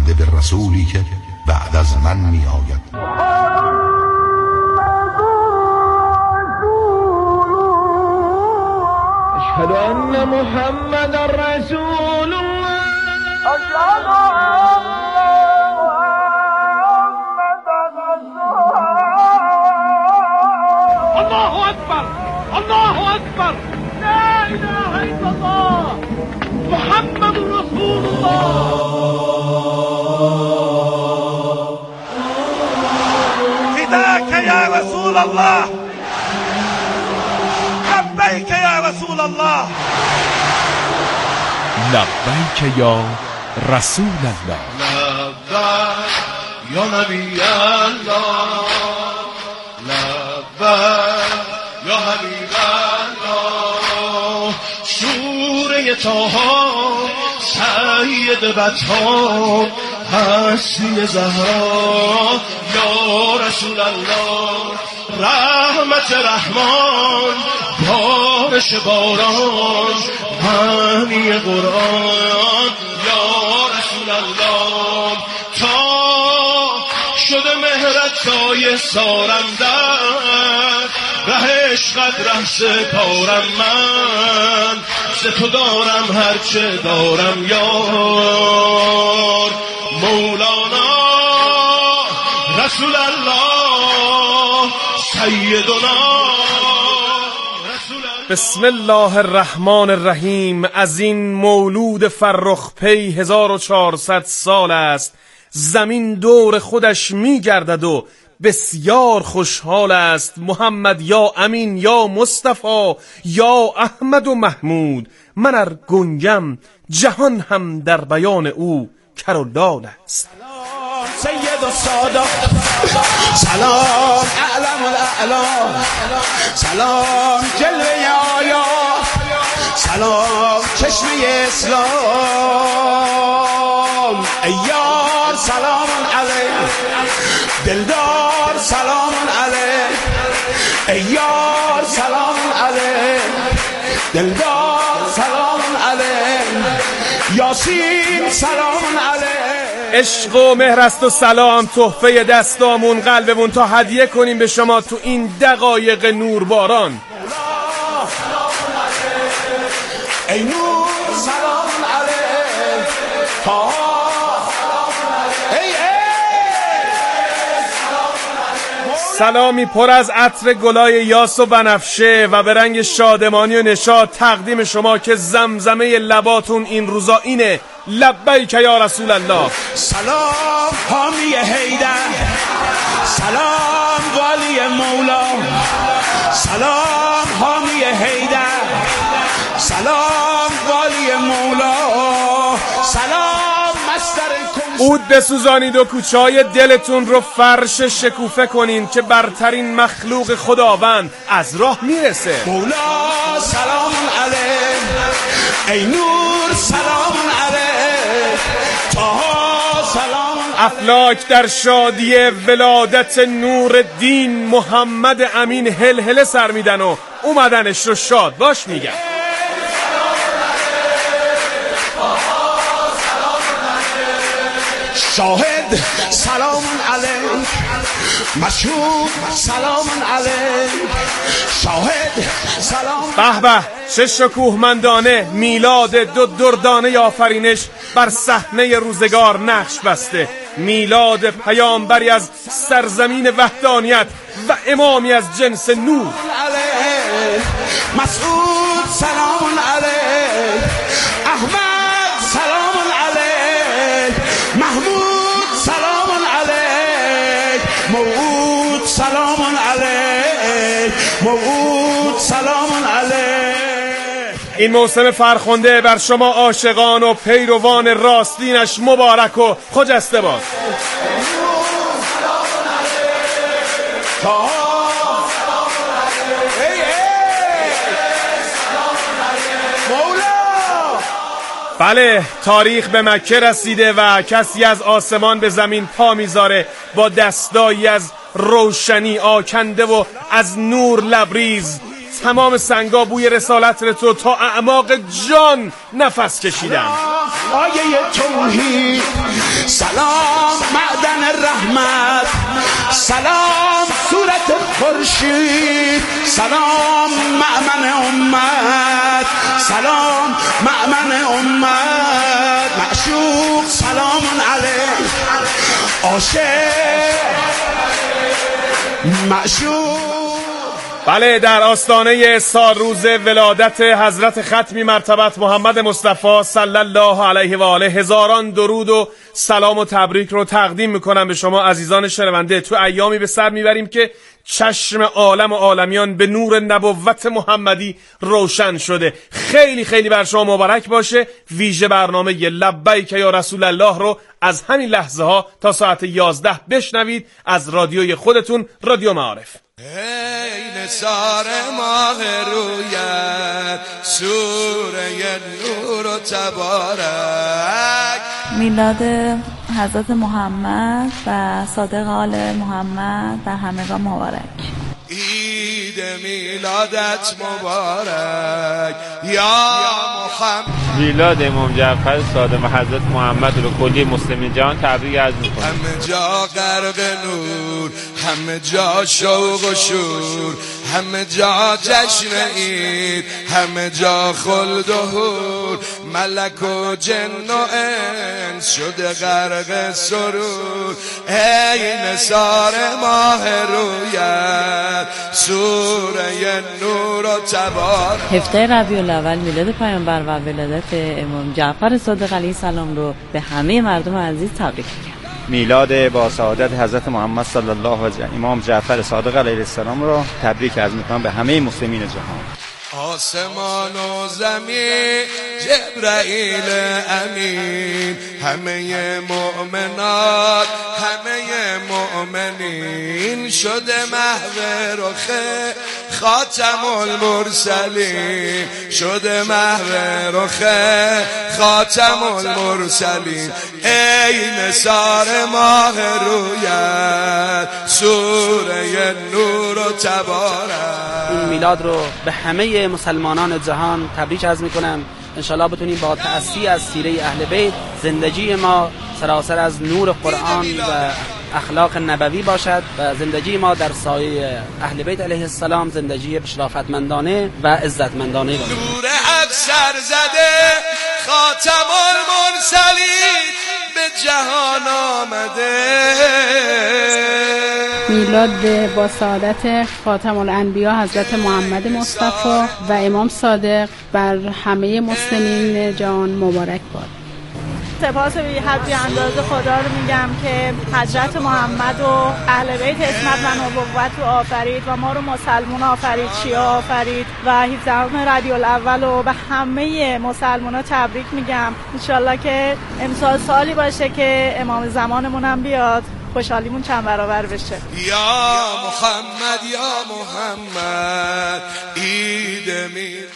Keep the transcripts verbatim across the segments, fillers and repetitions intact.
بنده به رسولی که بعد از من می آید. اشهد ان محمد رسول الله. اشهد الله اکبر، الله اکبر، لا اله الا الله، محمد رسول الله. فداك یا رسول الله، لبیک یا رسول الله، لبیک یا رسول الله، لبیک یا نبی الله، لبیک یا حبیب الله. شوره طاها سید بطها هستی زهرا یا رسول الله. رحمت رحمان بارش باران معنی قرآن یا رسول الله. تا شده مهرت سایه سارم در ره عشقت ره سپارم من ز تو دارم هرچه دارم یار مولانا رسول الله سیدنا. بسم الله الرحمن الرحیم. از این مولود فرخ پی هزار و چهارصد سال است، زمین دور خودش می گردد و بسیار خوشحال است. محمد یا امین یا مصطفی یا احمد و محمود، من ار گنگم جهان هم در بیان او کر و لال است. سید و سادات سلام اعلم الاعلام، سلام جلوه آیا، سلام چشمه اسلام. ایار سلام علیه، دلدار سلام علیه، ایار سلام علیه، دلدار سلام علیه، یاسین سلام علیه. عشق و مهر است و سلام، تحفه دستامون قلبمون تا هدیه کنیم به شما تو این دقایق نورباران. ای نور سلام علیه، تا سلامی پر از عطر گلای یاس و بنفشه و به رنگ شادمانی و نشاط تقدیم شما که زمزمه لباتون این روزا اینه لبیک یا رسول الله. سلام حامی حیدر، سلام والی مولا، سلام حامی حیدر، سلام والی مولا، سلام مستر عود بسوزانید و کوچه های دلتون رو فرش شکوفه کنین که برترین مخلوق خداوند از راه میرسه. مولا سلام علیه، ای نور سلام علیه، طه سلام. افلاک در شادی ولادت نور دین محمد امین هلهله سر میدن و اومدنش رو شاد باش میگن. شاهد سلام علیک، مشهود سلام علیک، شاهد سلام. به به چه شکوهمندانه میلاد دو دردانه آفرینش بر صحنه روزگار نقش بسته. میلاد پیامبری از سرزمین وحدانیت و امامی از جنس نور. مسعود سلام علیک، احمد سلام علیک، محمود سلام علیک، موعود سلام علیک، موعود سلام علیک. این موسم فرخنده بر شما عاشقان و پیروان راستینش مبارک و خجسته باد. بله، تاریخ به مکه رسیده و کسی از آسمان به زمین پا میذاره با دستایی از روشنی آکنده و از نور لبریز. تمام سنگا بوی رسالت تو تا اعماق جان نفس کشیدن. آیه توحید سلام رحمت، سلام صورت خورشید، سلام مأمن امت، سلام مأمن امت، معشوق سلام علیک، عاشق معشوق. بله، در آستانه سالروز ولادت حضرت ختمی مرتبت محمد مصطفی صلی الله علیه و آله هزاران درود و سلام و تبریک رو تقدیم میکنم به شما عزیزان شنونده. تو ایامی به سر میبریم که چشم عالم و عالمیان به نور نبوت محمدی روشن شده. خیلی خیلی بر شما مبارک باشه. ویژه برنامه لبیک یا رسول الله رو از همین لحظه ها تا ساعت یازده بشنوید از رادیوی خودتون، رادیو معارف. ای نثار ماه رویت، سوره نور و تبارک. میلاد حضرت محمد و صادق آل محمد بر همگان مبارک. عید میلادت مبارک یا محمد. میلاد امام جعفر صادق و حضرت محمد رو کلی مسلمین جهان تبریک عرض می‌کنم. همه جا غرق نور، همه جا شوق و شور، همه جا جشن عید، همه جا خلد و حور، ملک و جن و انس شده غرق سرور. ای نثار ماه رویت، سوره نور و تبارک. هفته ربیع الاول میلاد پیامبر و ولادت امام جعفر صادق علیه السلام رو به همه مردم عزیز تبریک میگم. میلاد با سعادت حضرت محمد صلی الله علیه و آله امام جعفر صادق علیه السلام رو تبریک عرض میکنم به همه مسلمین جهان. آسمان و زمین، جبرائیل امین، همه مؤمنات، همه مؤمنین، شده محو رخ خاتم المرسلین، شده محو رخ خاتم المرسلین. ای نثار ماه رویت، سوره نور و تبارک. این میلاد رو به همه مسلمانان جهان تبریک عرض میکنم. انشالله بتونیم با تأسی از سیره اهل بیت زندگی ما سراسر از نور قرآن و اخلاق نبوی باشد و زندگی ما در سایه اهل بیت علیه السلام زندگی شرافتمندانه و عزتمندانه باشد. نور اکثر زده خاتم المرسلین به جهان آمده. میلاد با سعادت خاتم الانبیا حضرت محمد مصطفی و امام صادق بر همه مسلمین جهان مبارک باد. سپاس بی حد بی اندازه خدا رو میگم که حضرت محمد و اهل بیت عصمت و نبوت رو آفرید و ما رو مسلمون آفرید، شیعه آفرید و هفدهم ربیع الاول رو به همه مسلمونا تبریک میگم. انشالله که امسال سالی باشه که امام زمانمون هم بیاد، خوشحالیمون چند برابر بشه. یا محمد یا محمد، عید میلاد.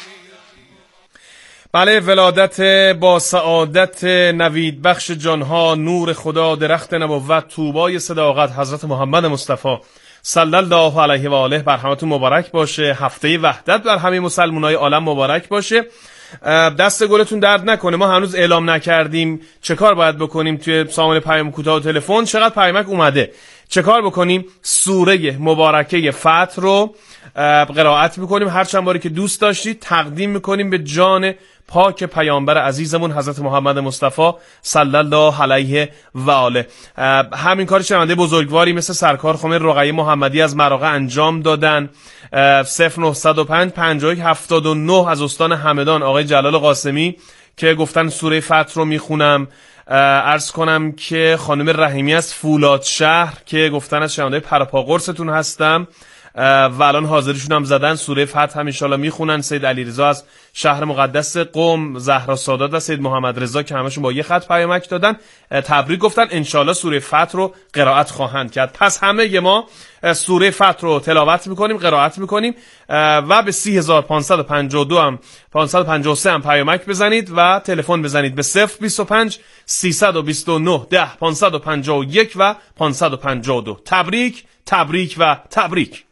بله، ولادت با سعادت نوید بخش جانها، نور خدا، درخت نبوت، طوبای صداقت حضرت محمد مصطفی صلی الله علیه و آله بر همتون مبارک باشه. هفته وحدت بر همه مسلمانای عالم مبارک باشه. دست گلتون درد نکنه. ما هنوز اعلام نکردیم چه کار باید بکنیم توی سامان پیام کوتاه و تلفن. چقدر پیامک اومده؟ چه کار بکنیم؟ سوره مبارکه فتح رو قرائت میکنیم، هر چند باری که دوست داشتید تقدیم میکنیم به جان پاک پیامبر عزیزمون حضرت محمد مصطفی صلی الله علیه و آله. همین کار شنونده بزرگواری مثل سرکار خانم رقیه محمدی از مراغه انجام دادن. صفر نه صفر پنج پنجاه و یک هفتاد و نه از استان همدان آقای جلال قاسمی که گفتن سوره فتح رو میخونم. عرض کنم که خانم رحیمی از فولاد شهر که گفتن از شنونده پرپا قرصتون هستم و الان حاضرشون هم زدن سوره فتح هم انشالله میخونن. سید علیرضا از شهر مقدس قم، زهرا سادات و سید محمد رضا که همشون با یه خط پیامک دادن تبریک گفتن انشالله سوره فتح رو قرائت خواهند کرد. پس همه ما سوره فتح رو تلاوت میکنیم، قرائت میکنیم و به سی هزار پانصد و پنجاه و دو هم پانصد و پنجاه و سه هم پیامک بزنید و تلفن بزنید به صفر بیست و پنج سیصد و بیست و نه ده پانصد و پنجاه و یک و پانصد و پنجاه و دو. تبریک تبریک و تبریک.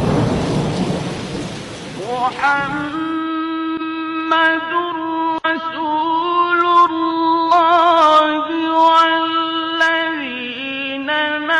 محمد رسول الله والذین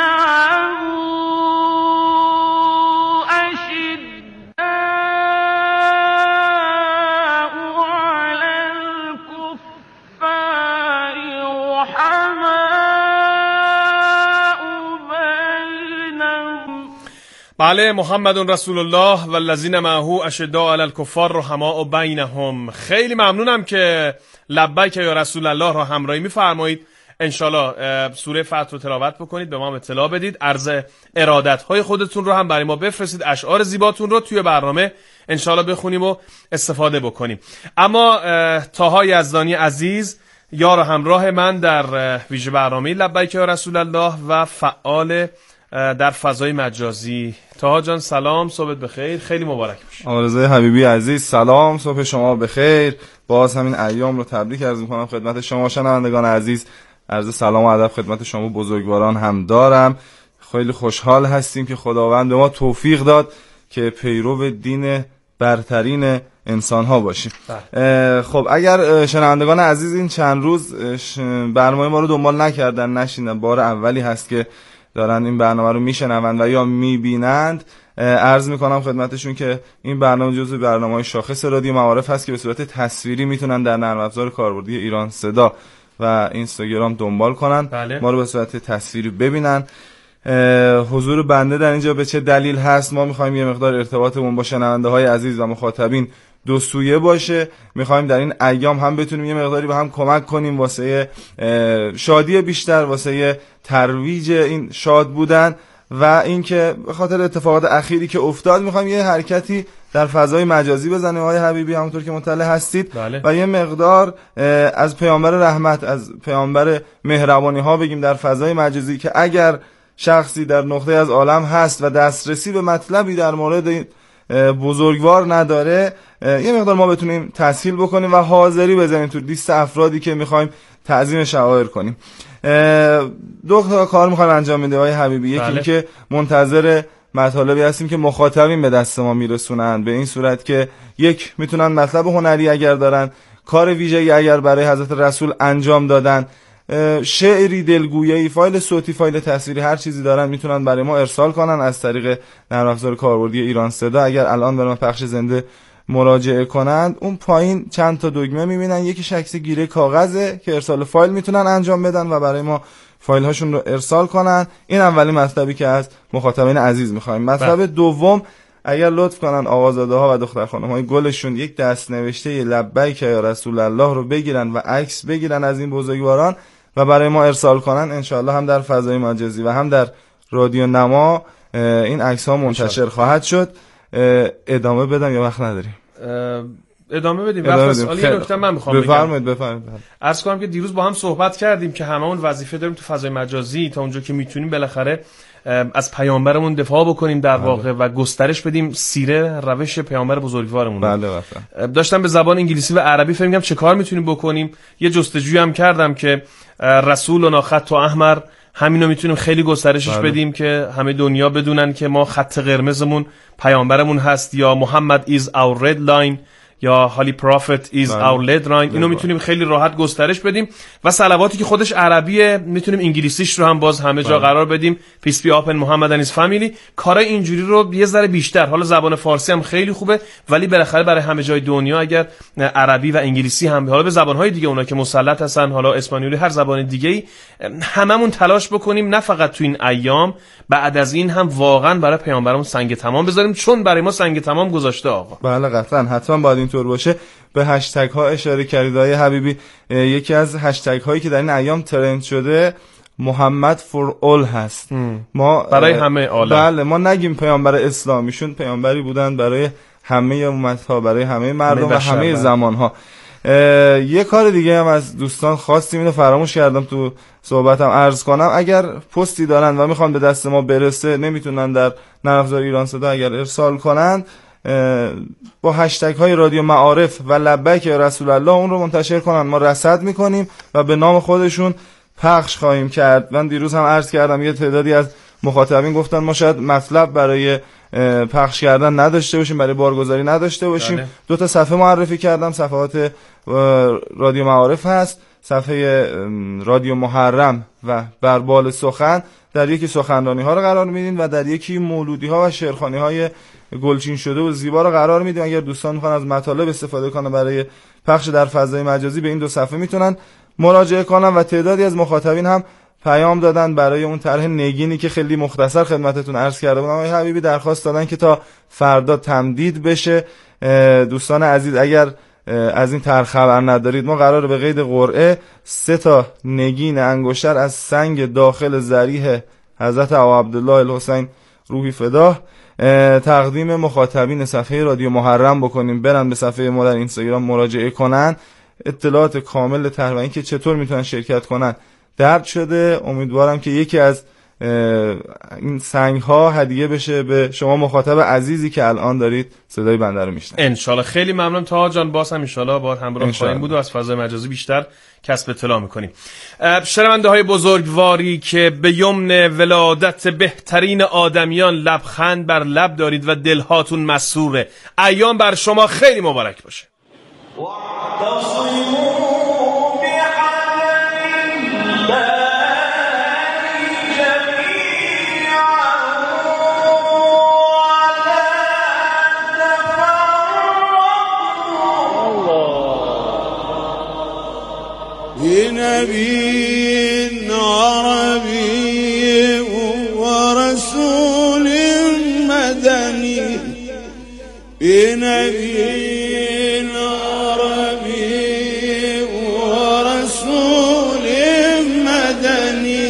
بله، محمد رسول الله و الذین معه اشداء علی الکفار رحماء بینهم. خیلی ممنونم که لبیک یا رسول الله را همراهی می‌فرمایید. انشالله سوره فتح رو تلاوت بکنید، به ما اطلاع بدید، عرض ارادت‌های خودتون رو هم برای ما بفرستید، اشعار زیباتون رو توی برنامه انشالله بخونیم و استفاده بکنیم. اما طاها یزدانی عزیز یار و همراه من در ویژه برنامه لبیک یا رسول الله و فعال در فضای مجازی. طاها جان سلام، صبحت بخیر، خیلی مبارک باشه. آرزوی حبیبی عزیز سلام، صبح شما بخیر. باز همین ایام رو تبریک عرض می‌کنم خدمت شما شنوندگان عزیز. عرض سلام و ادب خدمت شما بزرگواران هم دارم. خیلی خوشحال هستیم که خداوند به ما توفیق داد که پیرو دین برترین انسان ها باشیم. خب اگر شنوندگان عزیز این چند روز برنامه ما رو دنبال نکردن، نشیندن، بار اولی هست که دارن این برنامه رو میشنوند و یا میبینند، عرض میکنم خدمتشون که این برنامه جزو برنامه‌های شاخص رادیو معارف هست که به صورت تصویری میتونن در نرم افزار کاربردی ایران صدا و اینستاگرام دنبال کنن. بله. ما رو به صورت تصویری ببینن. حضور بنده در اینجا به چه دلیل هست؟ ما میخوایم یه مقدار ارتباطمون با شنونده های عزیز و مخاطبین دو سویه باشه. میخوایم در این ایام هم بتونیم یه مقداری به هم کمک کنیم واسه شادی بیشتر، واسه ترویج این شاد بودن و اینکه به خاطر اتفاقات اخیری که افتاد میخوایم یه حرکتی در فضای مجازی بزنیم آقای حبیبی، همونطور که مطلع هستید. بله. و یه مقدار از پیامبر رحمت، از پیامبر مهربانی ها بگیم در فضای مجازی که اگر شخصی در نقطه از عالم هست و دسترسی به مطلبی در مورد بزرگوار نداره، یه مقدار ما بتونیم تسهیل بکنیم و حاضری بزنیم تو لیست افرادی که میخوایم تعظیم شعائر کنیم. دو تا کار میخوایم انجام میده آقای حبیبی. یکی این که منتظر مطالبی هستیم که مخاطبین به دست ما میرسونن، به این صورت که یک میتونن مطلب هنری اگر دارن، کار ویژه‌ای اگر برای حضرت رسول انجام دادن، شعری، دلگویی، فایل صوتی، فایل تصویری، هر چیزی دارن میتونن برای ما ارسال کنن از طریق نرم افزار کاربردی ایران صدا. اگر الان برای پخش زنده مراجعه کنند، اون پایین چند تا دکمه میبینن، یکی عکس گیره کاغذه که ارسال فایل میتونن انجام بدن و برای ما فایل هاشون رو ارسال کنن. این اولین مطلبی که از مخاطبین عزیز میخوایم. مطلب دوم، اگر لطف کنن آقازاده ها و دختر خانم های گلشون یک دست نوشته لبیک یا رسول الله رو بگیرن و عکس بگیرن از این بزرگواران و برای ما ارسال کنن، انشاءالله هم در فضای مجازی و هم در رادیو نما این عکس ها منتشر خواهد شد. ادامه بدم یا وقت نداریم؟ ادامه بدیم. وقت یه نکته من میخوام بگم. بفرمایید بفرمایید. عرض کنم که دیروز با هم صحبت کردیم که هممون وظیفه داریم تو فضای مجازی تا اونجا که میتونیم بالاخره از پیامبرمون دفاع بکنیم در بله. واقع و گسترش بدیم سیره روش پیامبر بزرگوارمون. بله بله. داشتم به زبان انگلیسی و عربی فکر می‌کردم چه کار میتونیم بکنیم. یه جستجویی هم کردم که رسولنا خط احمر، همینو میتونیم خیلی گسترشش بله. بدیم که همه دنیا بدونن که ما خط قرمزمون پیامبرمون هست، یا محمد is our red line، یا هالی پروفت is our lead line. اینو میتونیم خیلی راحت گسترش بدیم و صلواتی که خودش عربیه میتونیم انگلیسیش رو هم باز همه جا قرار بدیم. peace be upon Muhammad and his family. کارای اینجوری رو یه ذره بیشتر، حالا زبان فارسی هم خیلی خوبه ولی بالاخره برای همه جای دنیا اگر عربی و انگلیسی هم، حالا به زبانهای دیگه اونا که مسلط هستن، حالا اسپانیولی، هر زبان دیگه‌ای، هممون تلاش بکنیم نه فقط تو این ایام، بعد از این هم واقعا برای پیامبرمون سنگ تمام بذاریم، چون برای ما سنگ تمام گذاشته آقا. بله قطعا، حتما باید اینطور باشه. به هشتگ ها اشاره کردید آقای حبیبی. یکی از هشتگ هایی که در این ایام ترند شده محمد فور اول هست. ام. ما برای همه عالم. بله، ما نگیم پیامبر اسلامیشون پیامبری بودن برای همه امت‌ها، برای همه مردم و همه زمان‌ها. یه کار دیگه هم از دوستان خواستیم، اینو فراموش کردم تو صحبتم عرض کنم. اگر پستی دارن و میخوان به دست ما برسه، نمیتونن در نرم افزار ایران صدا اگر ارسال کنن، با هشتگ های رادیو معارف و لبیک یا رسول الله اون رو منتشر کنن، ما رصد میکنیم و به نام خودشون پخش خواهیم کرد. من دیروز هم عرض کردم یه تعدادی از مخاطبین گفتن ما شاید مطلب برای پخش کردن نداشته باشیم، برای بارگذاری نداشته باشیم. بله. دو تا صفحه معرفی کردم، صفحات رادیو معارف هست، صفحه رادیو محرم و بربال سخن. در یکی سخنرانی ها رو قرار میدین و در یکی مولودی ها و شعرخوانی های گلچین شده و زیبا رو قرار میدیم. اگر دوستان میخوان از مطالب استفاده کنن برای پخش در فضای مجازی، به این دو صفحه میتونن مراجعه کنن و تعدادی از مخاطبین هم پیام دادن برای اون طرح نگینی که خیلی مختصر خدمتتون عرض کرده بودم. آقای حبیبی درخواست دادن که تا فردا تمدید بشه. دوستان عزیز اگر از این طرح خبر ندارید، ما قراره به قید قرعه سه تا نگین انگشتر از سنگ داخل ضریح حضرت ابا عبدالله الحسین روحی فداه تقدیم مخاطبین صفحه رادیو محرم بکنیم. برن به صفحه ما در اینستاگرام مراجعه کنن، اطلاعات کامل طرح و اینکه چطور میتونن شرکت کنن درد شده. امیدوارم که یکی از این سنگ ها هدیه بشه به شما مخاطب عزیزی که الان دارید صدای بنده رو میشنوید. ان شاء الله. خیلی ممنون تا جان، باز هم ان شاء الله با همراه خواهیم بود و از فضای مجازی بیشتر کسب اطلاع میکنیم. شنونده های بزرگواری که به یمن ولادت بهترین آدمیان لبخند بر لب دارید و دلهاتون مسروره، ایام بر شما خیلی مبارک باشه. نبي عربي ورسول مدني بنبي عربي ورسول مدني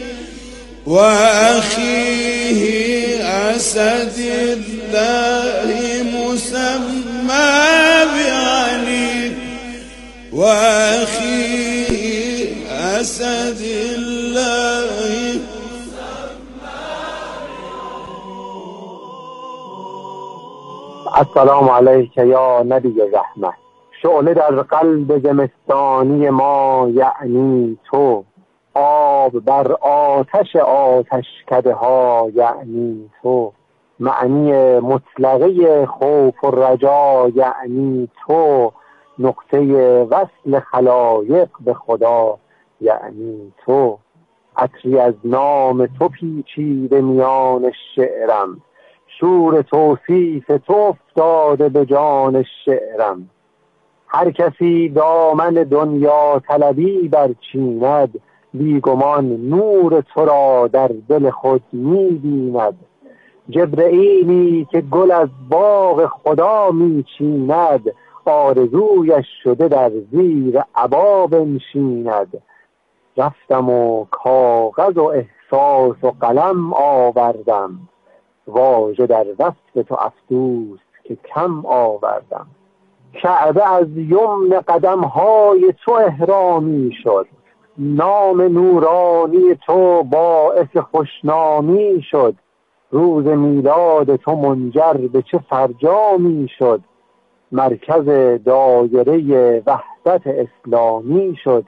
وأخيه أسد الله مسمى بعلي وأخيه أسد الله. السلام علیک یا نبی رحمت. شعله در قلب زمستانی ما یعنی تو، آب بر آتش آتشکده ها یعنی تو، معنی مطلقه خوف و رجا یعنی تو، نقطه وصل خلایق به خدا یعنی تو. عطری از نام تو پیچیده میان شعرم، شور توصیف تو افتاده به جان شعرم. هر کسی دامن دنیا طلبی برچیند، بیگمان نور تو را در دل خود می‌بیند. جبرئیلی که گل از باغ خدا میچیند، آرزویش شده در زیر عبا بنشیند. رفتم و کاغذ و احساس و قلم آوردم، واژه در وصف تو افسوس که کم آوردم. کعبه از یمن قدم‌های تو احرامی شد، نام نورانی تو باعث خوشنامی شد. روز میلاد تو منجر به چه فرجامی شد، مرکز دایره وحدت اسلامی شد.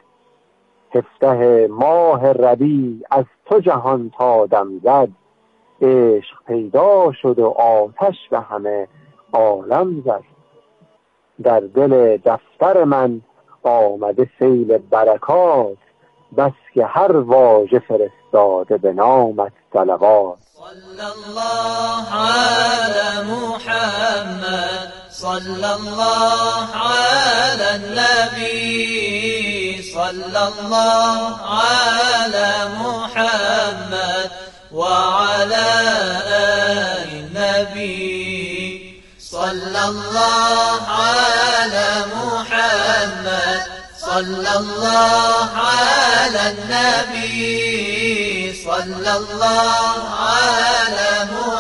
هفده ماه ربیع از تو جهان تا دم زد، عشق پیدا شد و آتش به همه عالم زد. در دل دفتر من آمده سیل برکات، بس که هر واژه فرستاده به نامت صلوات. صلی الله علی محمد، صلی الله علی النبی، صلی الله علی محمد و علی آل النبی. صلی الله علی محمد، صلی الله علی النبی، صلی الله علی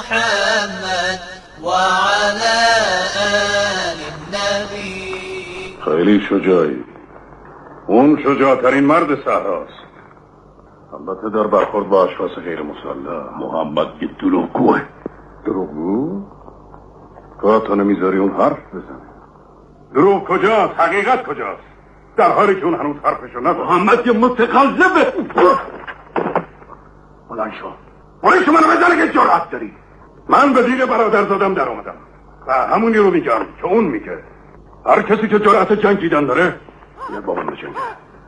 محمد و علی آل النبی. خیلی شجاعی، اون شجاعترین مرد صحراست. البته در برخورد با اشخاص غیر مسلح. محمد که دروغگوه. دروغگو؟ تو تا نمیذاری اون حرف بزنه. دروغ کجاست؟ حقیقت کجاست؟ در حالی که اون هنوز حرفشو نزد. محمد که متقلبه. بلند شو، بلند شو منو بزنه که جرأت داری. من به دیگه برادرزادم در اومدم و همونی رو میگم که اون میگه. هر کسی که جرأت جنگیدن داره بیاد با من بجنگه.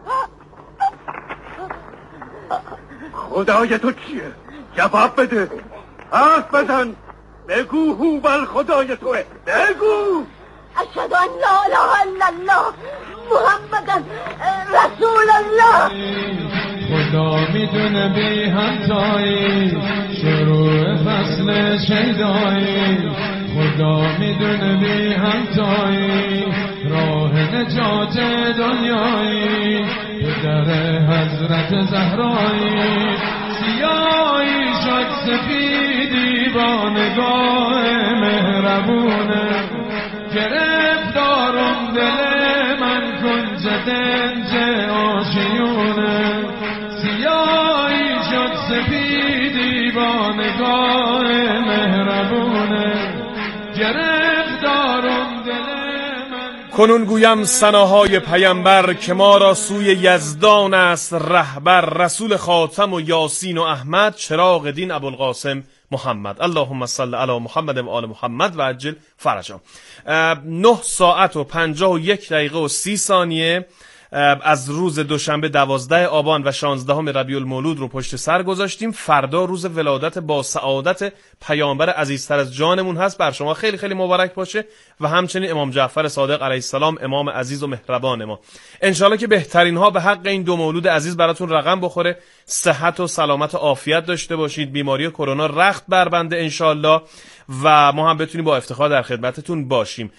خدای تو کیه؟ جواب بده، حرف بزن، بگو هوبل خدای توه، بگو. اشهد ان لا اله الا الله محمد رسول الله. خدا میدونه بی همتایی شروع فصل شیدایی خدا میدونه بی همتایی راه نجات دنیایی پدر حضرت زهرایی سیاهی شد سفیدی با نگاه مهربونه گرفتارم دل من کنج دنج آشیونه سیاهی شد سفیدی با نگاه مهربونه گرفتارم دل کنون گویم ثناهای پیامبر که ما را سوی یزدان است رهبر رسول خاتم و یاسین و احمد چراغ دین ابوالقاسم محمد. اللهم صل علی محمد و آل محمد و عجل فرجهم. نه ساعت و پنجاه و یک دقیقه و سی ثانیه از روز دوشنبه دوازده آبان و شانزدهم ربیع المولود رو پشت سر گذاشتیم. فردا روز ولادت با سعادت پیامبر عزیزتر از جانمون هست. بر شما خیلی خیلی مبارک باشه و همچنین امام جعفر صادق علیه السلام امام عزیز و مهربان ما. انشالله که بهترین ها به حق این دو مولود عزیز براتون رقم بخوره. صحت و سلامت و عافیت داشته باشید. بیماری کرونا رخت بربنده انشالله و ما هم بتونیم با افتخار در خدمتتون باشیم.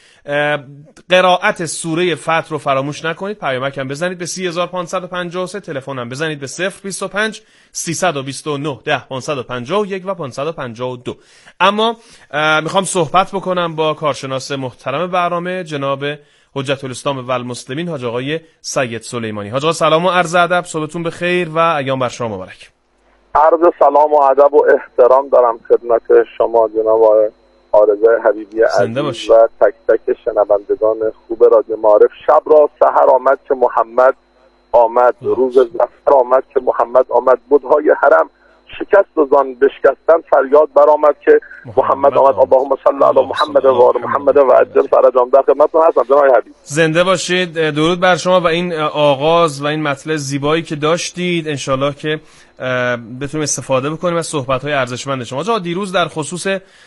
قرائت سوره فتح رو فراموش نکنید. پیامک هم بزنید به سی هزار و پانصد و پنجاه و سه. تلفن هم بزنید به صفر بیست و پنج سیصد و بیست و نه ده پانصد و پنجاه و یک و پانصد و پنجاه و دو. اما میخوام صحبت بکنم با کارشناس محترم برنامه جناب حجت الاسلام و المسلمین حاج آقای سید سلیمانی. حاج آقا سلام و عرض ادب، صبحتون بخیر و ایام بر شما مبارک. عرض سلام و ادب و احترام دارم خدمت شما جناب آرزه حبیبی عزیز و تک تک شنوندگان خوب رادیو معارف. شب را سحر آمد که محمد آمد، روز ظفر آمد که محمد آمد، بت‌های حرم شکست و زان بشکستن فریاد برآمد که محمد آمد. اللهم صل علی محمد و آل محمد و عجل فرجهم. در خدمتتون هستم جناب حبیب. زنده باشید. درود بر شما و این آغاز و این مطلع زیبایی که داشتید. انشالله که بتونیم استفاده بکنیم از صحبت‌های ارزشمند شما. آقا دیروز در خصوص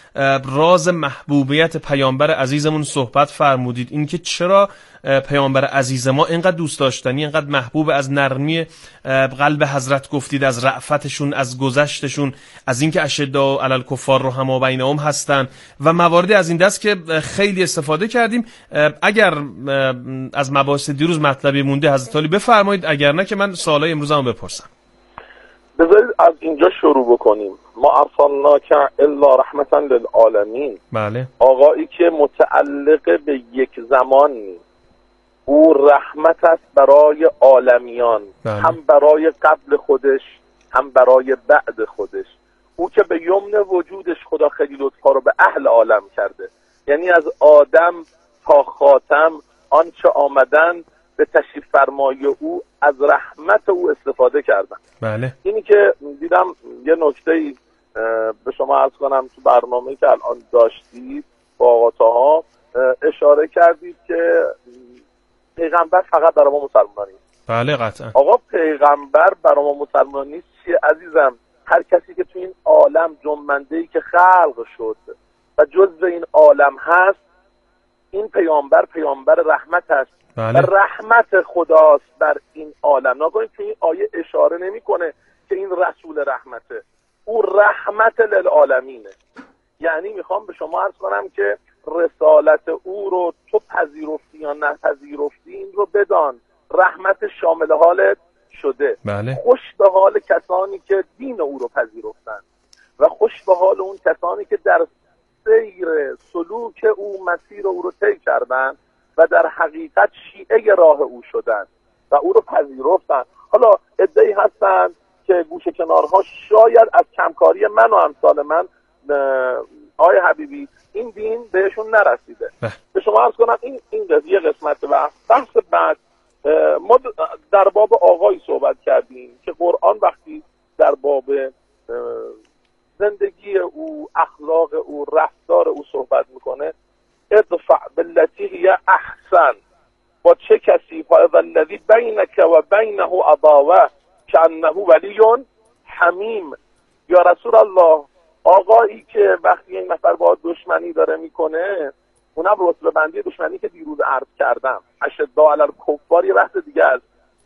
راز محبوبیت پیامبر عزیزمون صحبت فرمودید، اینکه چرا پیامبر عزیز ما اینقدر دوست داشتنی، اینقدر محبوب، از نرمی قلب حضرت گفتید، از رأفتشون، از گذشتشون، از اینکه اشداء علی الکفار رو هم بینهم هستن و مواردی از این دست که خیلی استفاده کردیم. اگر از مباحث دیروز مطلبی مونده حضرت علی بفرمایید، اگر نه که من سوالای امروزمو بپرسم. بذارید از اینجا شروع بکنیم. ما ارسلناک الا رحمتا للعالمین. بله. آقایی که متعلق به یک زمان نیست، او رحمت است برای عالمیان. بله. هم برای قبل خودش هم برای بعد خودش. او که به یمن وجودش خدا خیلی لطفا رو به اهل عالم کرده، یعنی از آدم تا خاتم آنچه آمدن به تشریف فرمایی او از رحمت او استفاده کردن. بله. اینی که دیدم یه نکته‌ای به شما عرض کنم تو برنامه‌ای که الان داشتید با آقا طاها اشاره کردید که پیغمبر فقط برای ما مسلمان نیست. بله قطعا. آقا پیغمبر برای ما مسلمان نیست چیه عزیزم؟ هر کسی که تو این عالم جنبنده‌ای که خلق شد و جزء این عالم هست، این پیامبر پیامبر رحمت است. بله. و رحمت خداست بر این عالم. نگاهید که این آیه اشاره نمیکنه که این رسول رحمته، او رحمت للعالمینه. یعنی میخوام به شما عرض کنم که رسالت او رو تو پذیرفتی یا نپذیرفتی، این رو بدان رحمت شامل حالت شده. بله. خوش به حال کسانی که دین او رو پذیرفتن و خوش به حال اون کسانی که در سیر سلوک او مسیر او رو طی کردن و در حقیقت شیعه راه او شدن و او رو پذیرفتن. حالا عده‌ای هستن که گوشه کنارها شاید از کمکاری من و امثال من آقای حبیبی این دین بهشون نرسیده. به شما عرض کنم این این قضیه قسمت بحث. بحث بعد ما در باب آقایی صحبت کردیم که قرآن وقتی در باب زندگی او، اخلاق او، رفتار او صحبت میکنه، ادفع بالتي هی احسن، با چه کسی؟ فاذا الذی بینک و بینه عداوه کانه ولی حمیم. یا رسول الله، آقایی که وقتی این نفر با دشمنی داره میکنه، اونم رتبه بندی دشمنی که دیروز عرض کردم، اشداء علی الکفار یه بحث دیگه است.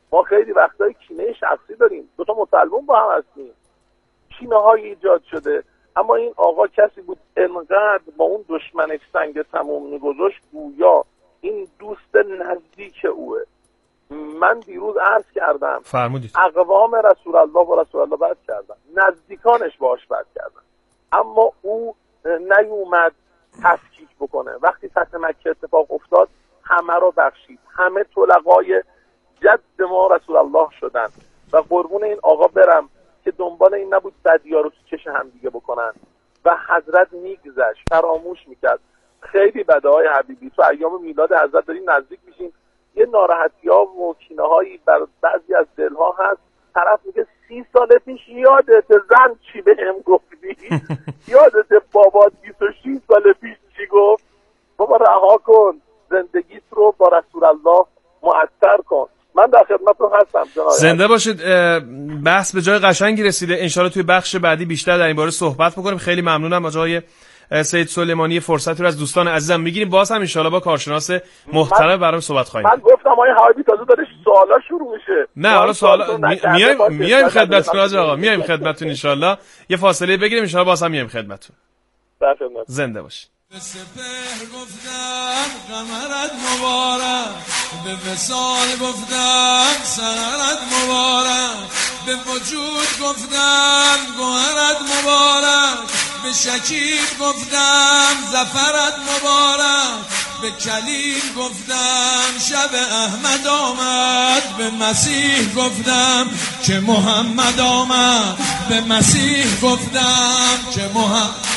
ما خیلی وقتای کینه شخصی داریم، دو تا مسلمان با هم هستیم، کینه های ایجاد شده. اما این آقا کسی بود انقدر با اون دشمنش سنگ تموم میگذاشت گویا این دوست نزدیک اوه. من دیروز عرض کردم فرمودید اقوام رسول الله و رسول الله بد کردن، نزدیکانش باش بد کردن، اما او نیومد تفکیک بکنه. وقتی فتح مکه اتفاق افتاد همه رو بخشید، همه طلقای جد ما رسول الله شدن و قربون این آقا برم که دنبال این نبود بدیا رو تو چش هم دیگه بکنن و حضرت میگذشت، فراموش میکرد. خیلی بده های حبیبی، تو ایام میلاد حضرت داریم نزدیک میشیم، یه ناراحتی ها و کینه هایی بر بعضی از دل ها هست. طرف میگه سی سال پیش یادت زن چی به هم گفتی؟ یادت بابات بیست و شش سال پیش چی گفت؟ بابا رها کن، زندگیت رو با رسول الله معطر کن. من در خدمتتون هستم جناب. زنده باشید. بحث به جای قشنگی رسیده، انشالله توی بخش بعدی بیشتر در این باره صحبت بکنیم. خیلی ممنونم آقای سید سلیمانی، فرصتی رو از دوستان عزیزم میگیریم، باز هم انشالله با کارشناس محترم برام صحبت خواهیم. من گفتم آقای حبیبی تازه داره سوالا شروع میشه. نه حالا سوالا میایم میایم خدمتتون آقا، میایم خدمتتون انشالله. یه فاصله بگیریم انشالله باز هم میایم خدمتتون. زنده باشید. به سپهر گفتم قمرت مبارک، به وصال گفتم سحرت مبارک، به وجود گفتم گوهرت مبارک، به شکیب گفتم زفرت مبارک، به کلیم گفتم شب احمد آمد، به مسیح گفتم که محمد آمد، به مسیح گفتم که محمد.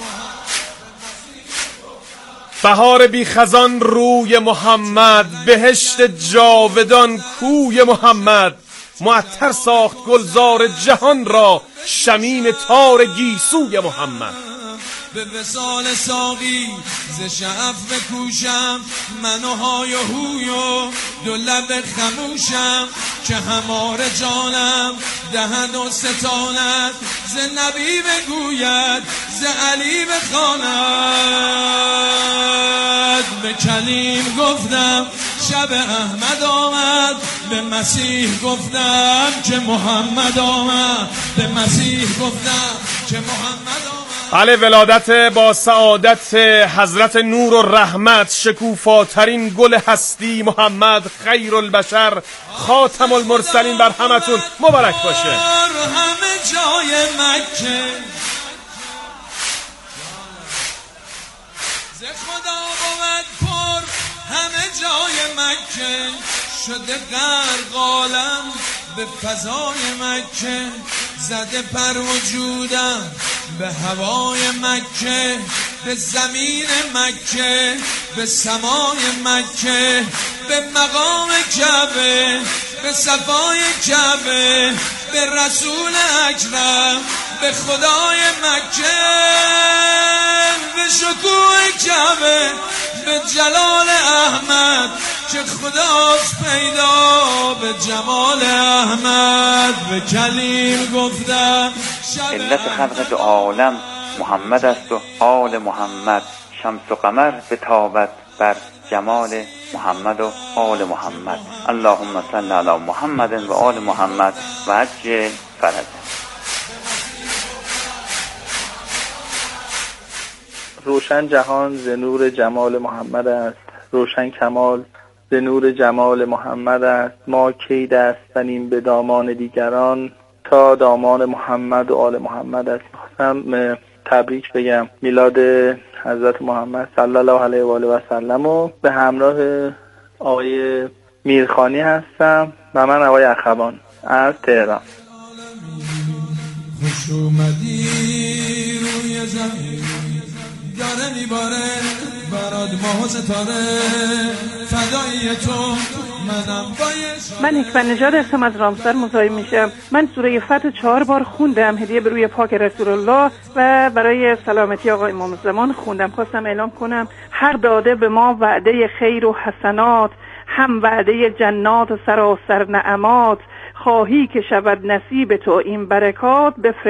بهار بی خزان روی محمد، بهشت جاودان کوی محمد، معطر ساخت گلزار جهان را، شمیم تار گیسوی محمد. به وصال ساقی ز شعف بکوشم، من و های و هوی و دو لب خموشم، که همار جانم دهد و ستاند، ز نبی بگوید ز علی بخواند. به کلیم گفتم شب احمد آمد، به مسیح گفتم که محمد آمد، به مسیح گفتم که محمد آمد. بله، ولادت با سعادت حضرت نور و رحمت، شکوفاترین گل هستی محمد، خیر البشر، خاتم المرسلین بر همتون مبارک باشه. همه جای مکه ز خدا بود پر، همه جای مکه شده غرق عالم به فضای مکه، زده پر وجودم به هوای مکه، به زمین مکه، به سمای مکه، به مقام کعبه، به صفای کعبه، به رسول اکرم، به خدای مکه، به شکوه کعبه، به جلال احمد که خداست پیدا، به جمال احمد، به کلیم گفتم. علت خلق دو عالم محمد است و آل محمد، شمس و قمر به تابت بر جمال محمد و آل محمد. اللهم صل علی محمد و آل محمد و عجل فرجه. روشن جهان ز نور جمال محمد است، روشن کمال ز نور جمال محمد است. ما کی دست زنیم به دامان دیگران، تا دامان محمد و آل محمد است. خواستم تبریک بگم میلاد حضرت محمد صلی الله علیه و آله و سلم و به همراه آقای میرخانی هستم و من آقای اخوان از تهران. خوش اومدی روی زمین، داره میباره برات ماه و ستاره، فدای تو منم بایش. من حکمت نژاد هستم، از رامسر مزاحم میشم. من سوره فتح چهار بار خوندم هدیه به روی پاک رسول الله و برای سلامتی آقا امام زمان خوندم. خواستم اعلام کنم هر داده به ما وعده خیر و حسنات، هم وعده جنات و سراسر نعمات، خواهی که شود نصیب تو این برکات، به